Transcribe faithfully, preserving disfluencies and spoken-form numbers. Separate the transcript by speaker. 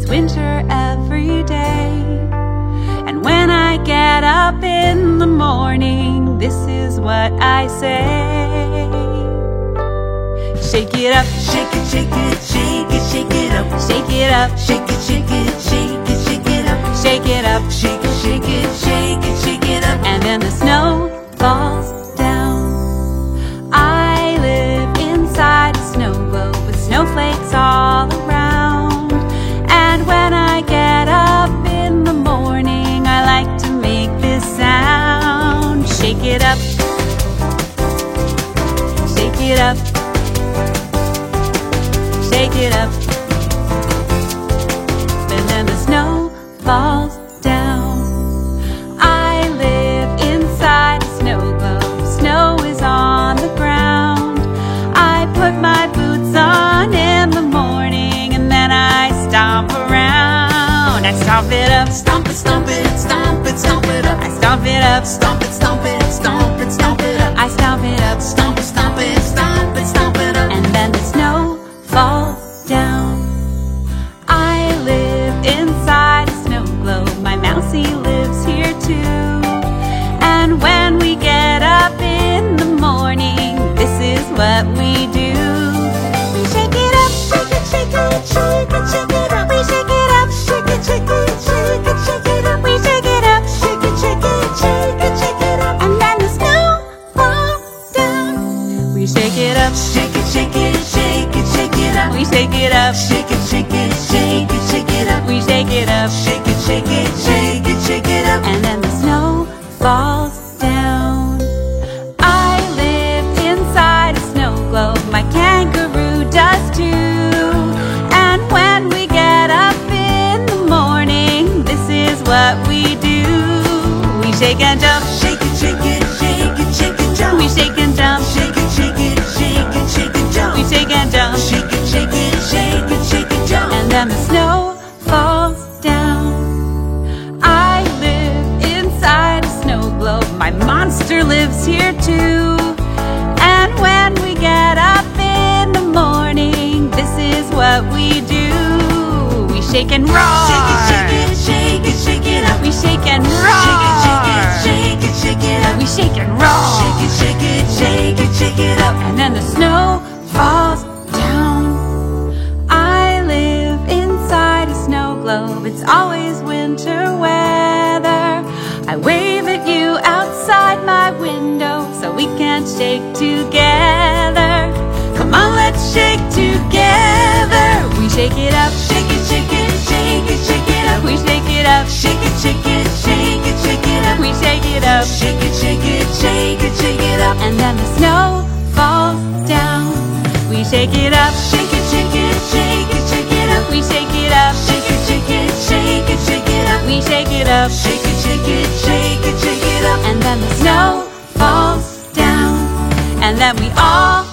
Speaker 1: It's winter every day. And when I get up in the morning, this is what I say. Shake it up,
Speaker 2: Shake it, shake it, shake it, shake it up.
Speaker 1: shake it up,
Speaker 2: Shake it, shake it, shake it, shake it up.
Speaker 1: shake it up.
Speaker 2: Shake it, shake it, shake it, shake it up.
Speaker 1: And then the snow falls down. I live inside a snow globe with snowflakes all around. And when I get up in the morning, I like to make this sound. Shake it up, shake it up, shake it up. And then the snow falls down. I live inside a snow globe. Snow is on the ground. I put my boots on in the morning and then I stomp around. I stomp it up,
Speaker 2: Stomp it, stomp it, stomp it, stomp it up.
Speaker 1: I stomp it up,
Speaker 2: Stomp it, stomp it, stomp it, stomp it up.
Speaker 1: I stomp it up,
Speaker 2: Stomp it, stomp it, stomp it, stomp it up.
Speaker 1: and then the snow falls down. I live inside a snow globe. My mousey lives here too. And when we get up in the morning, this is what we do. We shake it up, shake it, shake it, shake it, shake it up. We shake it up, shake it, shake it, shake it, shake it up. We shake it up, shake it, shake it, shake it, shake it up. And then the snow falls down. We shake it up,
Speaker 2: Shake it, shake it, shake it, shake it up.
Speaker 1: we shake it up,
Speaker 2: Shake it, shake it, shake it, shake it up.
Speaker 1: we shake it up.
Speaker 2: Shake it, shake it, shake it, shake it up.
Speaker 1: And then the snow falls down. I live inside a snow globe. My kangaroo does too. And when we get up in the morning, this is what we do. We shake and jump,
Speaker 2: Shake it, shake it, shake it, shake it, jump.
Speaker 1: we shake and jump,
Speaker 2: Shake it, shake it, shake it, shake it, jump.
Speaker 1: we shake and jump.
Speaker 2: Shake it, shake it, shake it, shake it, jump.
Speaker 1: And then the snow falls down. I live inside a snow globe. My monster lives here too. And when we get up in the morning, this is what we do. We shake and roar.
Speaker 2: Shake it, shake it, shake it, shake it up.
Speaker 1: We shake and roar.
Speaker 2: Shake it, shake it, shake it, shake it up.
Speaker 1: We shake and roar.
Speaker 2: Shake it, shake it, shake it, shake it up.
Speaker 1: And then the snow falls down. I live inside a snow globe. It's always winter weather. I wave at you outside my window so we can shake together. Come on, let's shake together. We shake it up,
Speaker 2: Shake it, shake it, shake it, shake it up.
Speaker 1: we shake it up,
Speaker 2: Shake it, shake it, shake it, shake it up.
Speaker 1: we shake it up.
Speaker 2: Shake it, shake it, shake it, shake it up.
Speaker 1: And then the snow falls down. We shake it up,
Speaker 2: Shake it, shake it, shake it, shake it up.
Speaker 1: we shake it up,
Speaker 2: Shake it, shake it, shake it, shake it up.
Speaker 1: we shake it up.
Speaker 2: Shake it, shake it, shake it, shake it up.
Speaker 1: And then the snow falls down. And then we all